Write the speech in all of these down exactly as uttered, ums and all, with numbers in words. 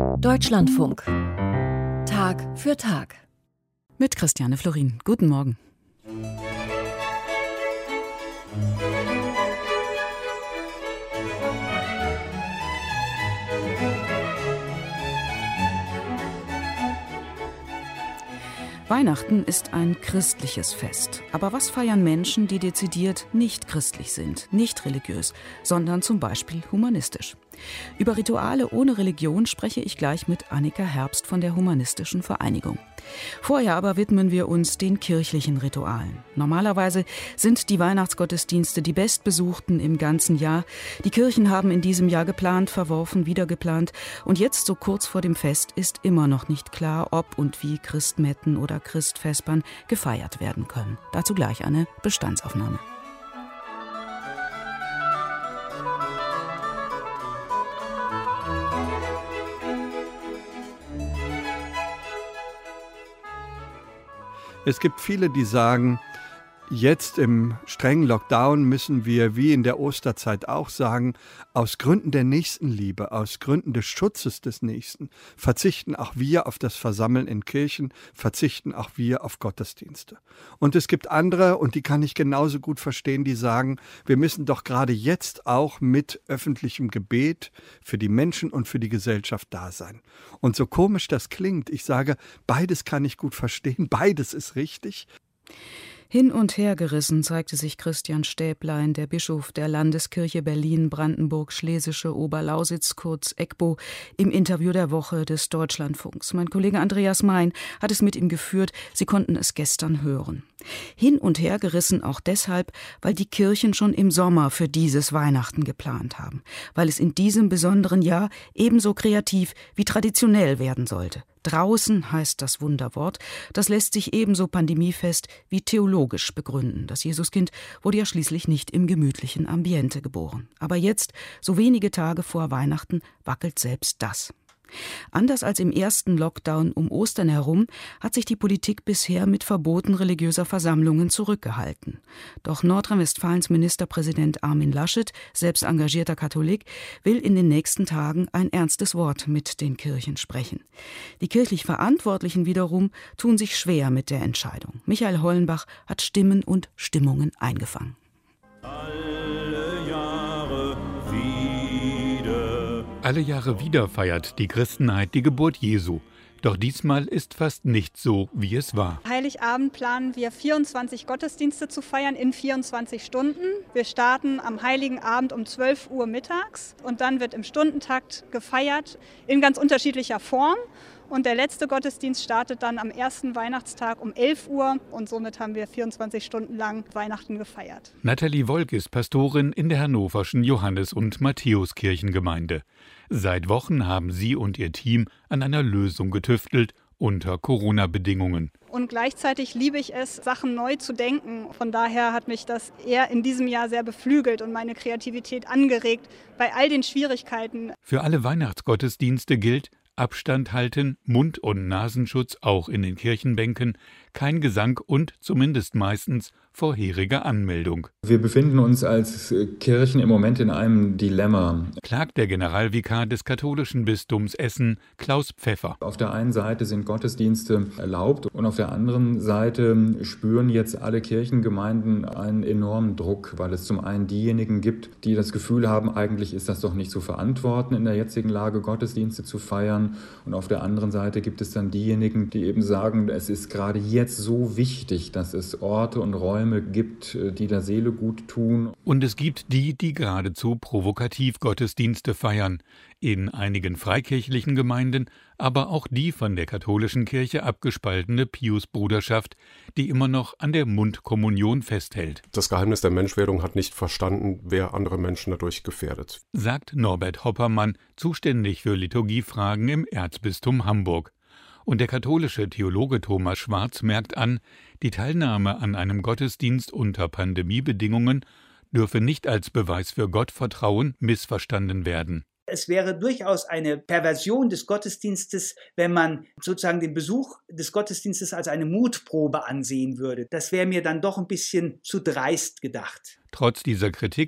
Deutschlandfunk. Tag für Tag. Mit Christiane Florin. Guten Morgen. Weihnachten ist ein christliches Fest. Aber was feiern Menschen, die dezidiert nicht christlich sind, nicht religiös, sondern zum Beispiel humanistisch? Über Rituale ohne Religion spreche ich gleich mit Annika Herbst von der Humanistischen Vereinigung. Vorher aber widmen wir uns den kirchlichen Ritualen. Normalerweise sind die Weihnachtsgottesdienste die bestbesuchten im ganzen Jahr. Die Kirchen haben in diesem Jahr geplant, verworfen, wieder geplant. Und jetzt, so kurz vor dem Fest, ist immer noch nicht klar, ob und wie Christmetten oder Christvespern gefeiert werden können. Dazu gleich eine Bestandsaufnahme. Es gibt viele, die sagen, jetzt im strengen Lockdown müssen wir, wie in der Osterzeit auch sagen, aus Gründen der Nächstenliebe, aus Gründen des Schutzes des Nächsten, verzichten auch wir auf das Versammeln in Kirchen, verzichten auch wir auf Gottesdienste. Und es gibt andere, und die kann ich genauso gut verstehen, die sagen, wir müssen doch gerade jetzt auch mit öffentlichem Gebet für die Menschen und für die Gesellschaft da sein. Und so komisch das klingt, ich sage, beides kann ich gut verstehen, beides ist richtig. Hin und her gerissen zeigte sich Christian Stäblein, der Bischof der Landeskirche Berlin-Brandenburg-Schlesische Oberlausitz, kurz E G B O, im Interview der Woche des Deutschlandfunks. Mein Kollege Andreas Mein hat es mit ihm geführt. Sie konnten es gestern hören. Hin und her gerissen auch deshalb, weil die Kirchen schon im Sommer für dieses Weihnachten geplant haben. Weil es in diesem besonderen Jahr ebenso kreativ wie traditionell werden sollte. Draußen heißt das Wunderwort, das lässt sich ebenso pandemiefest wie theologisch begründen. Das Jesuskind wurde ja schließlich nicht im gemütlichen Ambiente geboren. Aber jetzt, so wenige Tage vor Weihnachten, wackelt selbst das. Anders als im ersten Lockdown um Ostern herum hat sich die Politik bisher mit Verboten religiöser Versammlungen zurückgehalten. Doch Nordrhein-Westfalens Ministerpräsident Armin Laschet, selbst engagierter Katholik, will in den nächsten Tagen ein ernstes Wort mit den Kirchen sprechen. Die kirchlich Verantwortlichen wiederum tun sich schwer mit der Entscheidung. Michael Hollenbach hat Stimmen und Stimmungen eingefangen. Alle Jahre wieder feiert die Christenheit die Geburt Jesu. Doch diesmal ist fast nicht so, wie es war. Heiligabend planen wir vierundzwanzig Gottesdienste zu feiern in vierundzwanzig Stunden. Wir starten am Heiligen Abend um zwölf Uhr mittags und dann wird im Stundentakt gefeiert in ganz unterschiedlicher Form. Und der letzte Gottesdienst startet dann am ersten Weihnachtstag um elf Uhr und somit haben wir vierundzwanzig Stunden lang Weihnachten gefeiert. Nathalie Wolk ist Pastorin in der hannoverschen Johannes- und Matthäuskirchengemeinde. Seit Wochen haben sie und ihr Team an einer Lösung getüftelt unter Corona-Bedingungen. Und gleichzeitig liebe ich es, Sachen neu zu denken. Von daher hat mich das eher in diesem Jahr sehr beflügelt und meine Kreativität angeregt bei all den Schwierigkeiten. Für alle Weihnachtsgottesdienste gilt: Abstand halten, Mund- und Nasenschutz auch in den Kirchenbänken, kein Gesang und zumindest meistens vorherige Anmeldung. Wir befinden uns als Kirchen im Moment in einem Dilemma, klagt der Generalvikar des katholischen Bistums Essen, Klaus Pfeffer. Auf der einen Seite sind Gottesdienste erlaubt und auf der anderen Seite spüren jetzt alle Kirchengemeinden einen enormen Druck, weil es zum einen diejenigen gibt, die das Gefühl haben, eigentlich ist das doch nicht zu verantworten, in der jetzigen Lage Gottesdienste zu feiern. Und auf der anderen Seite gibt es dann diejenigen, die eben sagen, es ist gerade jetzt so wichtig, dass es Orte und Räume gibt, die der Seele gut tun. Und es gibt die, die geradezu provokativ Gottesdienste feiern. In einigen freikirchlichen Gemeinden, aber auch die von der katholischen Kirche abgespaltene Piusbruderschaft, die immer noch an der Mundkommunion festhält. Das Geheimnis der Menschwerdung hat nicht verstanden, wer andere Menschen dadurch gefährdet, sagt Norbert Hoppermann, zuständig für Liturgiefragen im Erzbistum Hamburg. Und der katholische Theologe Thomas Schwarz merkt an, die Teilnahme an einem Gottesdienst unter Pandemiebedingungen dürfe nicht als Beweis für Gottvertrauen missverstanden werden. Es wäre durchaus eine Perversion des Gottesdienstes, wenn man sozusagen den Besuch des Gottesdienstes als eine Mutprobe ansehen würde. Das wäre mir dann doch ein bisschen zu dreist gedacht. Trotz dieser Kritik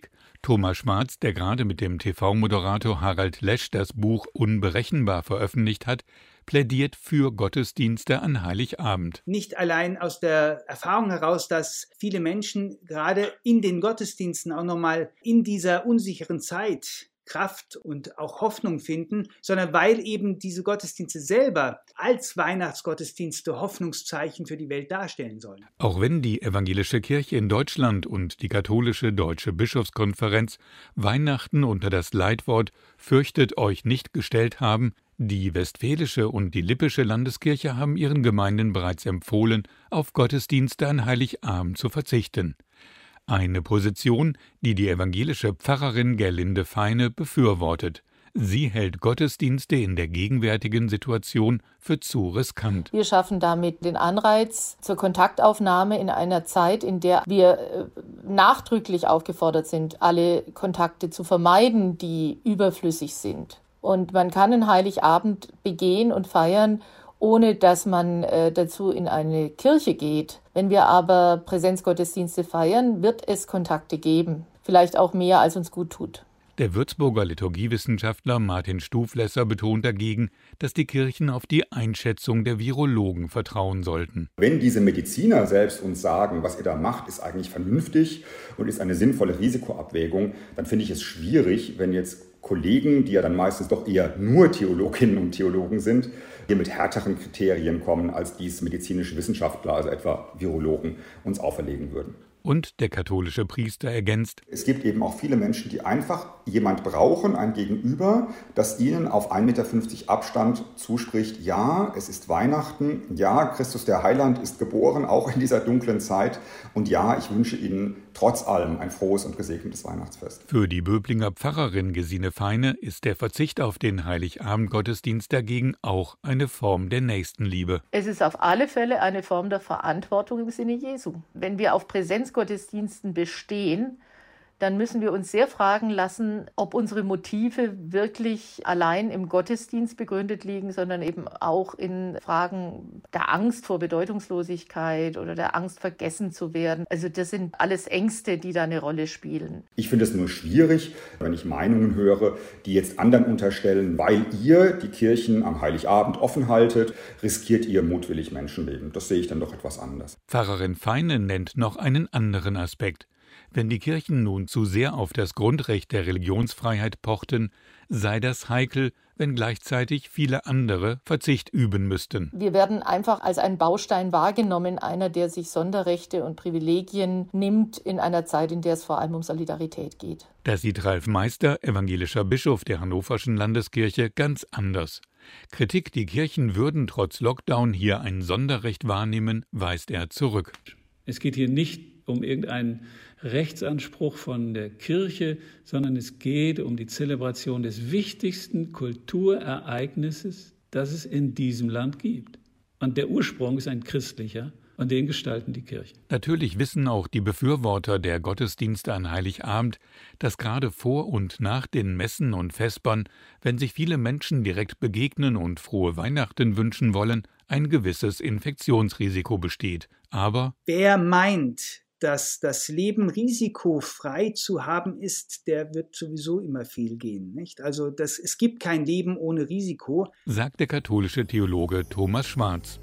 Thomas Schwarz, der gerade mit dem T V-Moderator Harald Lesch das Buch Unberechenbar veröffentlicht hat, plädiert für Gottesdienste an Heiligabend. Nicht allein aus der Erfahrung heraus, dass viele Menschen gerade in den Gottesdiensten auch nochmal in dieser unsicheren Zeit Kraft und auch Hoffnung finden, sondern weil eben diese Gottesdienste selber als Weihnachtsgottesdienste Hoffnungszeichen für die Welt darstellen sollen. Auch wenn die evangelische Kirche in Deutschland und die katholische Deutsche Bischofskonferenz Weihnachten unter das Leitwort »Fürchtet euch nicht« gestellt haben, die Westfälische und die Lippische Landeskirche haben ihren Gemeinden bereits empfohlen, auf Gottesdienste an Heiligabend zu verzichten. Eine Position, die die evangelische Pfarrerin Gerlinde Feine befürwortet. Sie hält Gottesdienste in der gegenwärtigen Situation für zu riskant. Wir schaffen damit den Anreiz zur Kontaktaufnahme in einer Zeit, in der wir nachdrücklich aufgefordert sind, alle Kontakte zu vermeiden, die überflüssig sind. Und man kann einen Heiligabend begehen und feiern, ohne dass man äh, dazu in eine Kirche geht. Wenn wir aber Präsenzgottesdienste feiern, wird es Kontakte geben. Vielleicht auch mehr, als uns gut tut. Der Würzburger Liturgiewissenschaftler Martin Stuflesser betont dagegen, dass die Kirchen auf die Einschätzung der Virologen vertrauen sollten. Wenn diese Mediziner selbst uns sagen, was ihr da macht, ist eigentlich vernünftig und ist eine sinnvolle Risikoabwägung, dann finde ich es schwierig, wenn jetzt Kollegen, die ja dann meistens doch eher nur Theologinnen und Theologen sind, hier mit härteren Kriterien kommen, als dies medizinische Wissenschaftler, also etwa Virologen, uns auferlegen würden. Und der katholische Priester ergänzt: Es gibt eben auch viele Menschen, die einfach jemand brauchen, ein Gegenüber, das ihnen auf ein Meter fünfzig Abstand zuspricht, ja, es ist Weihnachten, ja, Christus der Heiland ist geboren, auch in dieser dunklen Zeit, und ja, ich wünsche Ihnen trotz allem ein frohes und gesegnetes Weihnachtsfest. Für die Böblinger Pfarrerin Gesine Feine ist der Verzicht auf den Heiligabendgottesdienst dagegen auch eine Form der Nächstenliebe. Es ist auf alle Fälle eine Form der Verantwortung im Sinne Jesu. Wenn wir auf Präsenzgottesdiensten bestehen, dann müssen wir uns sehr fragen lassen, ob unsere Motive wirklich allein im Gottesdienst begründet liegen, sondern eben auch in Fragen der Angst vor Bedeutungslosigkeit oder der Angst, vergessen zu werden. Also das sind alles Ängste, die da eine Rolle spielen. Ich finde es nur schwierig, wenn ich Meinungen höre, die jetzt anderen unterstellen, weil ihr die Kirchen am Heiligabend offen haltet, riskiert ihr mutwillig Menschenleben. Das sehe ich dann doch etwas anders. Pfarrerin Feine nennt noch einen anderen Aspekt. Wenn die Kirchen nun zu sehr auf das Grundrecht der Religionsfreiheit pochten, sei das heikel, wenn gleichzeitig viele andere Verzicht üben müssten. Wir werden einfach als ein Baustein wahrgenommen, einer, der sich Sonderrechte und Privilegien nimmt in einer Zeit, in der es vor allem um Solidarität geht. Das sieht Ralf Meister, evangelischer Bischof der Hannoverschen Landeskirche, ganz anders. Kritik, die Kirchen würden trotz Lockdown hier ein Sonderrecht wahrnehmen, weist er zurück. Es geht hier nicht um irgendeinen Rechtsanspruch von der Kirche, sondern es geht um die Zelebration des wichtigsten Kulturereignisses, das es in diesem Land gibt. Und der Ursprung ist ein christlicher, und den gestalten die Kirchen. Natürlich wissen auch die Befürworter der Gottesdienste an Heiligabend, dass gerade vor und nach den Messen und Vespern, wenn sich viele Menschen direkt begegnen und frohe Weihnachten wünschen wollen, ein gewisses Infektionsrisiko besteht. Aber wer meint, dass das Leben risikofrei zu haben ist, der wird sowieso immer fehlgehen, nicht? Also das, es gibt kein Leben ohne Risiko, sagt der katholische Theologe Thomas Schwarz.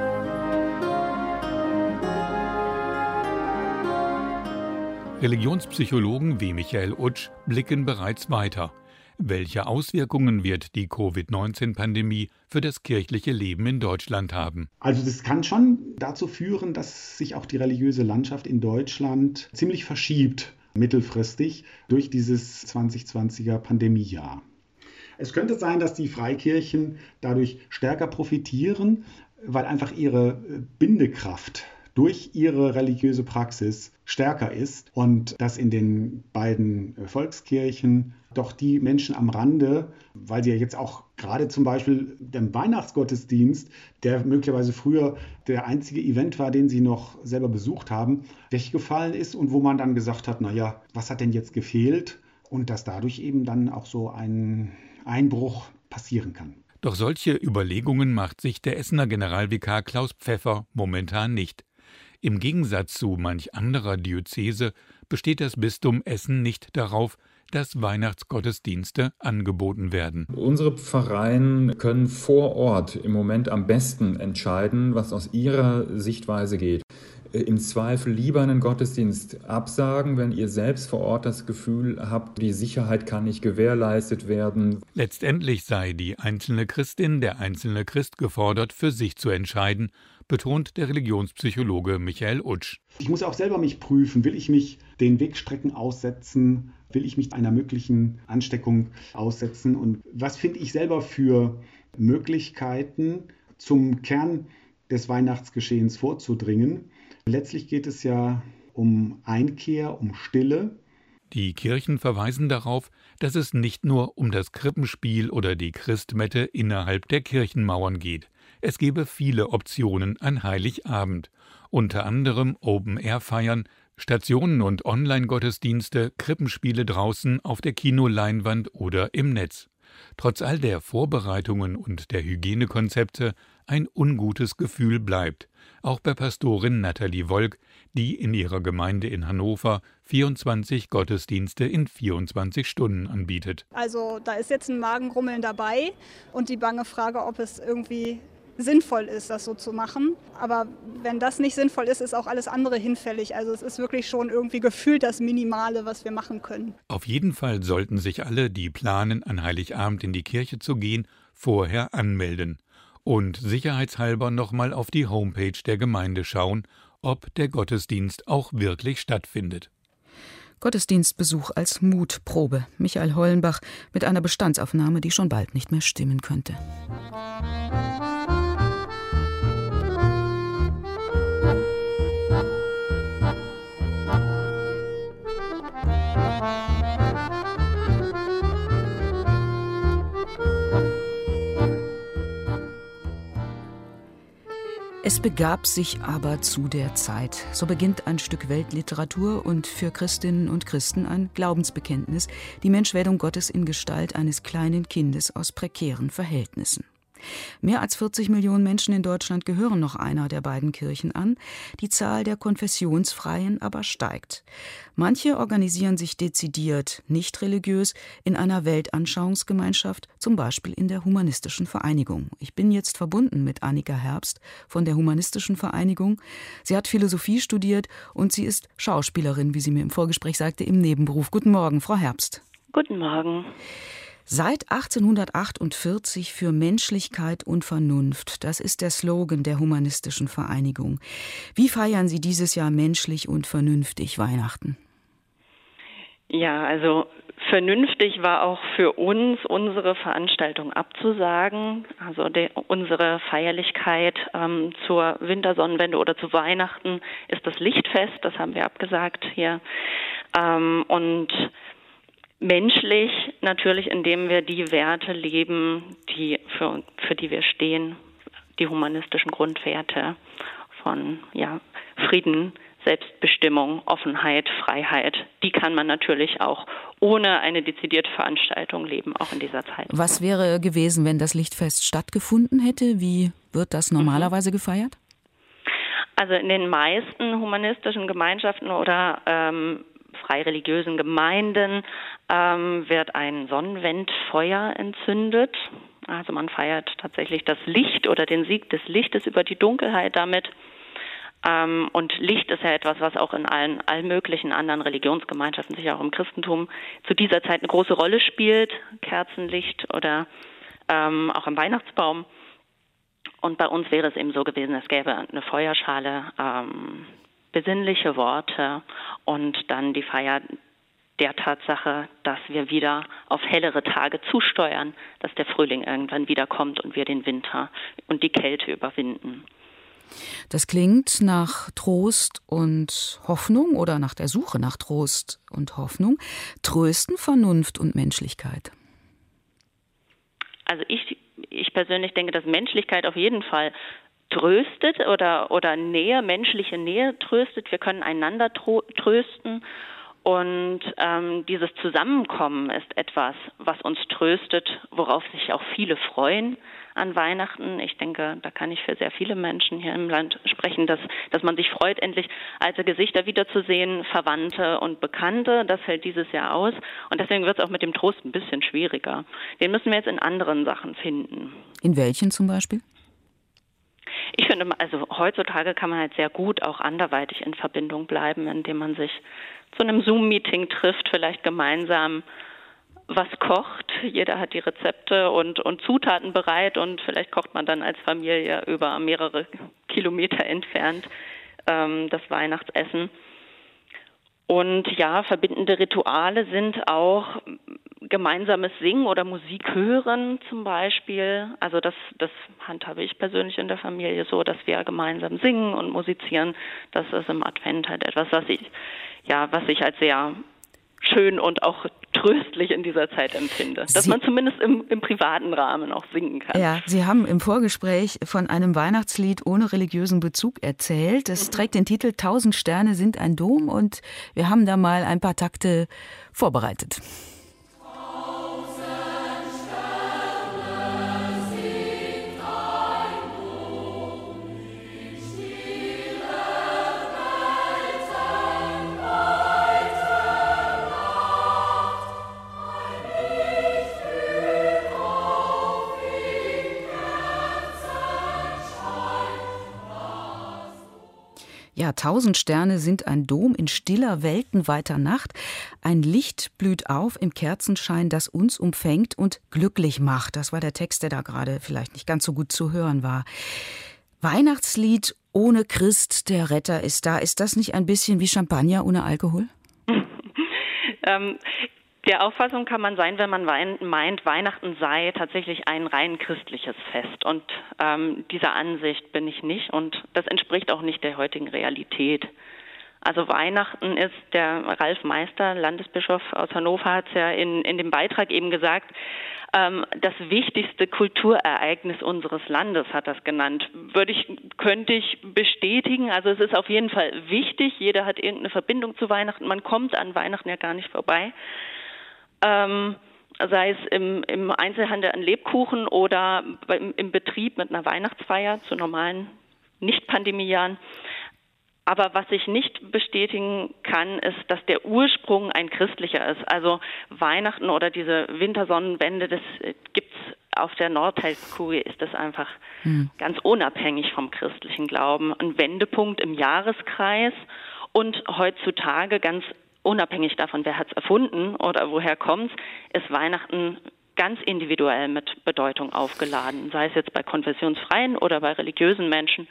Religionspsychologen wie Michael Utsch blicken bereits weiter. Welche Auswirkungen wird die Covid neunzehn Pandemie für das kirchliche Leben in Deutschland haben? Also das kann schon dazu führen, dass sich auch die religiöse Landschaft in Deutschland ziemlich verschiebt, mittelfristig, durch dieses zwanzig zwanziger Pandemiejahr. Es könnte sein, dass die Freikirchen dadurch stärker profitieren, weil einfach ihre Bindekraft durch ihre religiöse Praxis stärker ist und dass in den beiden Volkskirchen doch die Menschen am Rande, weil sie ja jetzt auch gerade zum Beispiel dem Weihnachtsgottesdienst, der möglicherweise früher der einzige Event war, den sie noch selber besucht haben, weggefallen ist und wo man dann gesagt hat, naja, was hat denn jetzt gefehlt? Und dass dadurch eben dann auch so ein Einbruch passieren kann. Doch solche Überlegungen macht sich der Essener Generalvikar Klaus Pfeffer momentan nicht. Im Gegensatz zu manch anderer Diözese besteht das Bistum Essen nicht darauf, dass Weihnachtsgottesdienste angeboten werden. Unsere Pfarreien können vor Ort im Moment am besten entscheiden, was aus ihrer Sichtweise geht. Im Zweifel lieber einen Gottesdienst absagen, wenn ihr selbst vor Ort das Gefühl habt, die Sicherheit kann nicht gewährleistet werden. Letztendlich sei die einzelne Christin, der einzelne Christ gefordert, für sich zu entscheiden, betont der Religionspsychologe Michael Utsch. Ich muss auch selber mich prüfen, will ich mich den Wegstrecken aussetzen, will ich mich einer möglichen Ansteckung aussetzen und was finde ich selber für Möglichkeiten, zum Kern des Weihnachtsgeschehens vorzudringen. Letztlich geht es ja um Einkehr, um Stille. Die Kirchen verweisen darauf, dass es nicht nur um das Krippenspiel oder die Christmette innerhalb der Kirchenmauern geht. Es gebe viele Optionen an Heiligabend, unter anderem Open-Air-Feiern, Stationen und Online-Gottesdienste, Krippenspiele draußen auf der Kinoleinwand oder im Netz. Trotz all der Vorbereitungen und der Hygienekonzepte ein ungutes Gefühl bleibt, auch bei Pastorin Nathalie Wolk, die in ihrer Gemeinde in Hannover vierundzwanzig Gottesdienste in vierundzwanzig Stunden anbietet. Also da ist jetzt ein Magengrummeln dabei und die bange Frage, ob es irgendwie sinnvoll ist, das so zu machen. Aber wenn das nicht sinnvoll ist, ist auch alles andere hinfällig. Also es ist wirklich schon irgendwie gefühlt das Minimale, was wir machen können. Auf jeden Fall sollten sich alle, die planen, an Heiligabend in die Kirche zu gehen, vorher anmelden. Und sicherheitshalber nochmal auf die Homepage der Gemeinde schauen, ob der Gottesdienst auch wirklich stattfindet. Gottesdienstbesuch als Mutprobe. Michael Hollenbach mit einer Bestandsaufnahme, die schon bald nicht mehr stimmen könnte. Es begab sich aber zu der Zeit. So beginnt ein Stück Weltliteratur und für Christinnen und Christen ein Glaubensbekenntnis, die Menschwerdung Gottes in Gestalt eines kleinen Kindes aus prekären Verhältnissen. Mehr als vierzig Millionen Menschen in Deutschland gehören noch einer der beiden Kirchen an. Die Zahl der Konfessionsfreien aber steigt. Manche organisieren sich dezidiert, nicht religiös, in einer Weltanschauungsgemeinschaft, zum Beispiel in der Humanistischen Vereinigung. Ich bin jetzt verbunden mit Annika Herbst von der Humanistischen Vereinigung. Sie hat Philosophie studiert und sie ist Schauspielerin, wie sie mir im Vorgespräch sagte, im Nebenberuf. Guten Morgen, Frau Herbst. Guten Morgen. Seit achtzehnhundertachtundvierzig für Menschlichkeit und Vernunft. Das ist der Slogan der Humanistischen Vereinigung. Wie feiern Sie dieses Jahr menschlich und vernünftig Weihnachten? Ja, also vernünftig war auch für uns, unsere Veranstaltung abzusagen. Also de, unsere Feierlichkeit ähm, zur Wintersonnenwende oder zu Weihnachten ist das Lichtfest. Das haben wir abgesagt hier. Ähm, und menschlich natürlich, indem wir die Werte leben, die für, für die wir stehen, die humanistischen Grundwerte von ja, Frieden, Selbstbestimmung, Offenheit, Freiheit, die kann man natürlich auch ohne eine dezidierte Veranstaltung leben, auch in dieser Zeit. Was wäre gewesen, wenn das Lichtfest stattgefunden hätte? Wie wird das normalerweise gefeiert? Also in den meisten humanistischen Gemeinschaften oder ähm, freireligiösen Gemeinden ähm, wird ein Sonnenwendfeuer entzündet. Also man feiert tatsächlich das Licht oder den Sieg des Lichtes über die Dunkelheit damit. Ähm, und Licht ist ja etwas, was auch in allen, allen möglichen anderen Religionsgemeinschaften, sicher auch im Christentum, zu dieser Zeit eine große Rolle spielt. Kerzenlicht oder ähm, auch am Weihnachtsbaum. Und bei uns wäre es eben so gewesen, es gäbe eine Feuerschale, ähm, besinnliche Worte und dann die Feier der Tatsache, dass wir wieder auf hellere Tage zusteuern, dass der Frühling irgendwann wiederkommt und wir den Winter und die Kälte überwinden. Das klingt nach Trost und Hoffnung oder nach der Suche nach Trost und Hoffnung. Trösten, Vernunft und Menschlichkeit. Also ich, ich persönlich denke, dass Menschlichkeit auf jeden Fall tröstet oder, oder Nähe, menschliche Nähe tröstet. Wir können einander tro- trösten und ähm, dieses Zusammenkommen ist etwas, was uns tröstet, worauf sich auch viele freuen an Weihnachten. Ich denke, da kann ich für sehr viele Menschen hier im Land sprechen, dass, dass man sich freut, endlich alte Gesichter wiederzusehen, Verwandte und Bekannte. Das fällt dieses Jahr aus. Und deswegen wird es auch mit dem Trost ein bisschen schwieriger. Den müssen wir jetzt in anderen Sachen finden. In welchen zum Beispiel? Ich finde, also heutzutage kann man halt sehr gut auch anderweitig in Verbindung bleiben, indem man sich zu einem Zoom-Meeting trifft, vielleicht gemeinsam was kocht. Jeder hat die Rezepte und, und Zutaten bereit und vielleicht kocht man dann als Familie über mehrere Kilometer entfernt ähm, das Weihnachtsessen. Und ja, verbindende Rituale sind auch gemeinsames Singen oder Musik hören zum Beispiel. Also das, das handhabe ich persönlich in der Familie so, dass wir gemeinsam singen und musizieren. Das ist im Advent halt etwas, was ich, ja, was ich als sehr schön und auch tröstlich in dieser Zeit empfinde. Dass Sie, man zumindest im, im privaten Rahmen auch singen kann. Ja, Sie haben im Vorgespräch von einem Weihnachtslied ohne religiösen Bezug erzählt. Es mhm. trägt den Titel Tausend Sterne sind ein Dom und wir haben da mal ein paar Takte vorbereitet. Ja, tausend Sterne sind ein Dom in stiller, weltenweiter Nacht. Ein Licht blüht auf im Kerzenschein, das uns umfängt und glücklich macht. Das war der Text, der da gerade vielleicht nicht ganz so gut zu hören war. Weihnachtslied ohne Christ, der Retter ist da. Ist das nicht ein bisschen wie Champagner ohne Alkohol? ähm, der Auffassung kann man sein, wenn man meint, Weihnachten sei tatsächlich ein rein christliches Fest. Und ähm, dieser Ansicht bin ich nicht und das entspricht auch nicht der heutigen Realität. Also Weihnachten ist, der Ralf Meister, Landesbischof aus Hannover, hat es ja in, in dem Beitrag eben gesagt, ähm, das wichtigste Kulturereignis unseres Landes hat das genannt. Würde ich, könnte ich bestätigen. Also es ist auf jeden Fall wichtig. Jeder hat irgendeine Verbindung zu Weihnachten. Man kommt an Weihnachten ja gar nicht vorbei. Ähm, sei es im, im Einzelhandel an Lebkuchen oder im, im Betrieb mit einer Weihnachtsfeier zu normalen Nicht-Pandemie-Jahren. Aber was ich nicht bestätigen kann, ist, dass der Ursprung ein christlicher ist. Also Weihnachten oder diese Wintersonnenwende, das gibt's auf der Nordhalbkugel, ist das einfach hm. ganz unabhängig vom christlichen Glauben. Ein Wendepunkt im Jahreskreis und heutzutage ganz unabhängig davon, wer hat es erfunden oder woher kommt es, ist Weihnachten ganz individuell mit Bedeutung aufgeladen, sei es jetzt bei konfessionsfreien oder bei religiösen Menschen.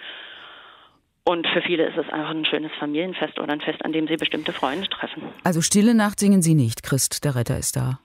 Und für viele ist es einfach ein schönes Familienfest oder ein Fest, an dem sie bestimmte Freunde treffen. Also Stille Nacht singen Sie nicht, Christ, der Retter ist da.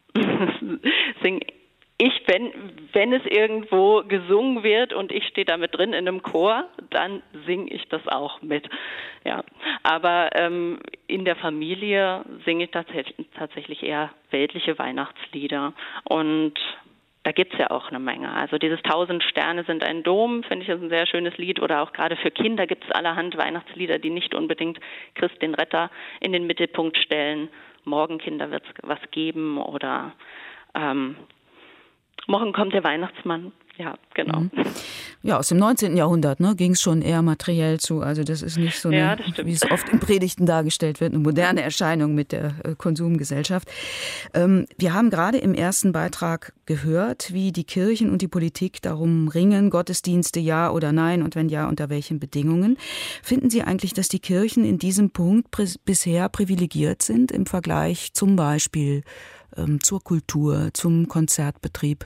Sing ich, wenn, wenn es irgendwo gesungen wird und ich stehe da mit drin in einem Chor, dann singe ich das auch mit. Ja, aber ähm, in der Familie singe ich tatsächlich, tatsächlich eher weltliche Weihnachtslieder und da gibt's ja auch eine Menge. Also dieses Tausend Sterne sind ein Dom, finde ich, ist ein sehr schönes Lied. Oder auch gerade für Kinder gibt es allerhand Weihnachtslieder, die nicht unbedingt Christ den Retter in den Mittelpunkt stellen. Morgen, Kinder, wird's was geben oder ähm, morgen kommt der Weihnachtsmann. Ja, genau. Mhm. Ja, aus dem neunzehnten Jahrhundert ne, ging es schon eher materiell zu. Also das ist nicht so, eine, ja, wie es oft in Predigten dargestellt wird, eine moderne Erscheinung mit der äh, Konsumgesellschaft. Ähm, wir haben gerade im ersten Beitrag gehört, wie die Kirchen und die Politik darum ringen, Gottesdienste ja oder nein und wenn ja, unter welchen Bedingungen. Finden Sie eigentlich, dass die Kirchen in diesem Punkt pr- bisher privilegiert sind im Vergleich zum Beispiel ähm, zur Kultur, zum Konzertbetrieb?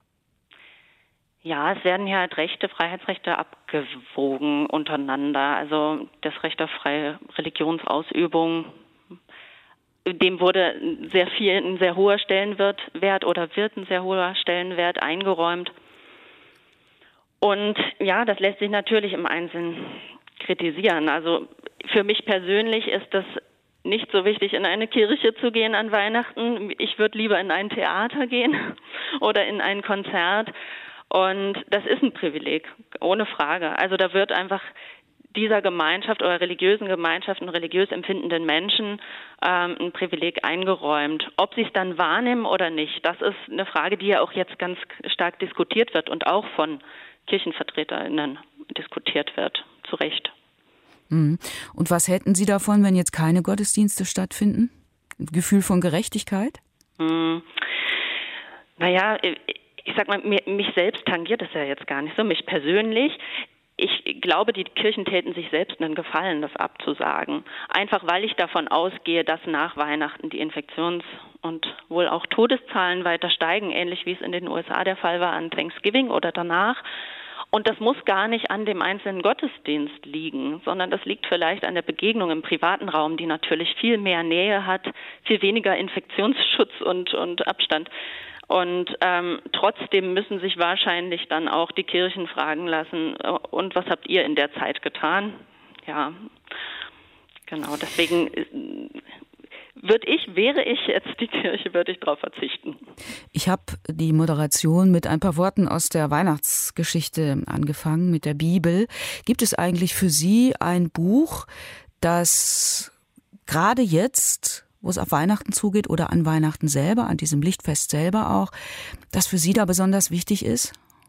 Ja, es werden ja halt Rechte, Freiheitsrechte abgewogen untereinander. Also das Recht auf freie Religionsausübung, dem wurde sehr viel, ein sehr hoher Stellenwert Wert oder wird ein sehr hoher Stellenwert eingeräumt. Und ja, das lässt sich natürlich im Einzelnen kritisieren. Also für mich persönlich ist das nicht so wichtig, in eine Kirche zu gehen an Weihnachten. Ich würde lieber in ein Theater gehen oder in ein Konzert. Und das ist ein Privileg, ohne Frage. Also da wird einfach dieser Gemeinschaft oder religiösen Gemeinschaft und religiös empfindenden Menschen ähm, ein Privileg eingeräumt. Ob sie es dann wahrnehmen oder nicht, das ist eine Frage, die ja auch jetzt ganz stark diskutiert wird und auch von KirchenvertreterInnen diskutiert wird, zu Recht. Und was hätten Sie davon, wenn jetzt keine Gottesdienste stattfinden? Ein Gefühl von Gerechtigkeit? Hm. Naja, ich sag mal, mich selbst tangiert das ja jetzt gar nicht so, mich persönlich. Ich glaube, die Kirchen täten sich selbst einen Gefallen, das abzusagen. Einfach weil ich davon ausgehe, dass nach Weihnachten die Infektions- und wohl auch Todeszahlen weiter steigen, ähnlich wie es in den U S A der Fall war an Thanksgiving oder danach. Und das muss gar nicht an dem einzelnen Gottesdienst liegen, sondern das liegt vielleicht an der Begegnung im privaten Raum, die natürlich viel mehr Nähe hat, viel weniger Infektionsschutz und, und Abstand. Und ähm, trotzdem müssen sich wahrscheinlich dann auch die Kirchen fragen lassen, und was habt ihr in der Zeit getan? Ja, genau, deswegen würde ich, wäre ich jetzt die Kirche, würde ich darauf verzichten. Ich habe die Moderation mit ein paar Worten aus der Weihnachtsgeschichte angefangen, mit der Bibel. Gibt es eigentlich für Sie ein Buch, das gerade jetzt, wo es auf Weihnachten zugeht oder an Weihnachten selber, an diesem Lichtfest selber auch, das für Sie da besonders wichtig ist?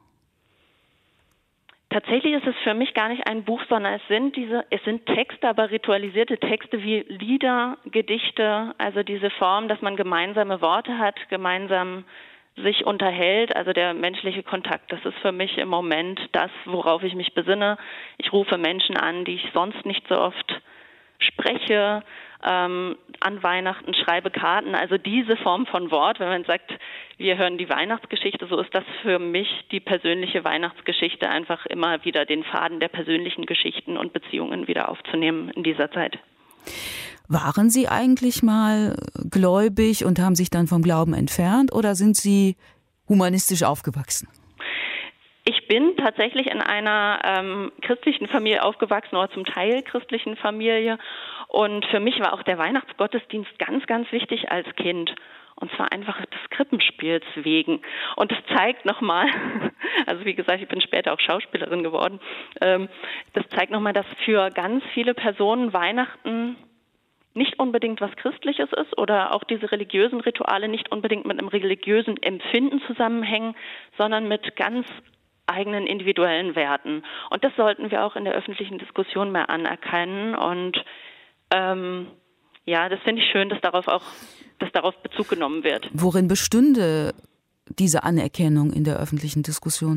Tatsächlich ist es für mich gar nicht ein Buch, sondern es sind diese, es sind Texte, aber ritualisierte Texte wie Lieder, Gedichte, also diese Form, dass man gemeinsame Worte hat, gemeinsam sich unterhält, also der menschliche Kontakt. Das ist für mich im Moment das, worauf ich mich besinne. Ich rufe Menschen an, die ich sonst nicht so oft spreche, ähm, an Weihnachten, schreibe Karten, also diese Form von Wort, wenn man sagt, wir hören die Weihnachtsgeschichte, so ist das für mich die persönliche Weihnachtsgeschichte, einfach immer wieder den Faden der persönlichen Geschichten und Beziehungen wieder aufzunehmen in dieser Zeit. Waren Sie eigentlich mal gläubig und haben sich dann vom Glauben entfernt oder sind Sie humanistisch aufgewachsen? Ich bin tatsächlich in einer ähm, christlichen Familie aufgewachsen oder zum Teil christlichen Familie und für mich war auch der Weihnachtsgottesdienst ganz, ganz wichtig als Kind. Und zwar einfach des Krippenspiels wegen. Und das zeigt nochmal, also wie gesagt, ich bin später auch Schauspielerin geworden, ähm, das zeigt nochmal, dass für ganz viele Personen Weihnachten nicht unbedingt was Christliches ist oder auch diese religiösen Rituale nicht unbedingt mit einem religiösen Empfinden zusammenhängen, sondern mit ganz eigenen individuellen Werten. Und das sollten wir auch in der öffentlichen Diskussion mehr anerkennen. Und ähm, ja, das finde ich schön, dass darauf auch, dass darauf Bezug genommen wird. Worin bestünde diese Anerkennung in der öffentlichen Diskussion?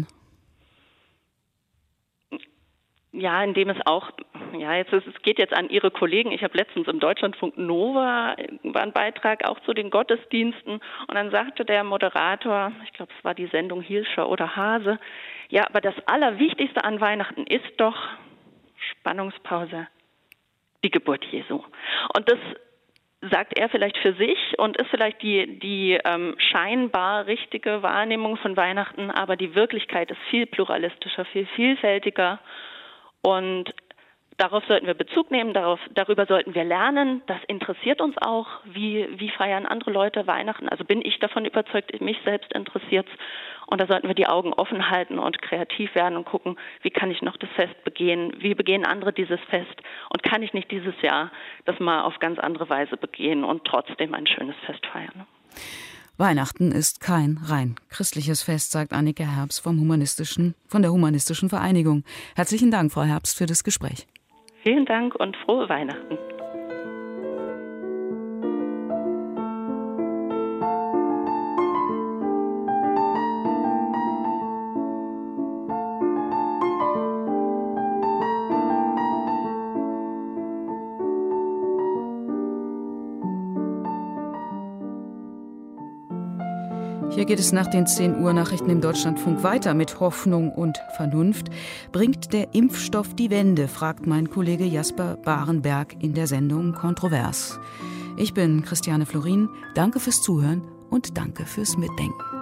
Ja, indem es auch, ja, jetzt ist, es geht jetzt an Ihre Kollegen. Ich habe letztens im Deutschlandfunk Nova war ein Beitrag auch zu den Gottesdiensten und dann sagte der Moderator, ich glaube, es war die Sendung Hielscher oder Hase, ja, aber das Allerwichtigste an Weihnachten ist doch Spannungspause, die Geburt Jesu. Und das sagt er vielleicht für sich und ist vielleicht die, die ähm, scheinbar richtige Wahrnehmung von Weihnachten, aber die Wirklichkeit ist viel pluralistischer, viel vielfältiger. Und darauf sollten wir Bezug nehmen, darauf, darüber sollten wir lernen. Das interessiert uns auch. Wie, wie feiern andere Leute Weihnachten? Also bin ich davon überzeugt, mich selbst interessiert es. Und da sollten wir die Augen offen halten und kreativ werden und gucken, wie kann ich noch das Fest begehen? Wie begehen andere dieses Fest? Und kann ich nicht dieses Jahr das mal auf ganz andere Weise begehen und trotzdem ein schönes Fest feiern? Weihnachten ist kein rein christliches Fest, sagt Annika Herbst vom Humanistischen, von der Humanistischen Vereinigung. Herzlichen Dank, Frau Herbst, für das Gespräch. Vielen Dank und frohe Weihnachten. Hier geht es nach den zehn Uhr Nachrichten im Deutschlandfunk weiter mit Hoffnung und Vernunft. Bringt der Impfstoff die Wende, fragt mein Kollege Jasper Barenberg in der Sendung Kontrovers. Ich bin Christiane Florin, danke fürs Zuhören und danke fürs Mitdenken.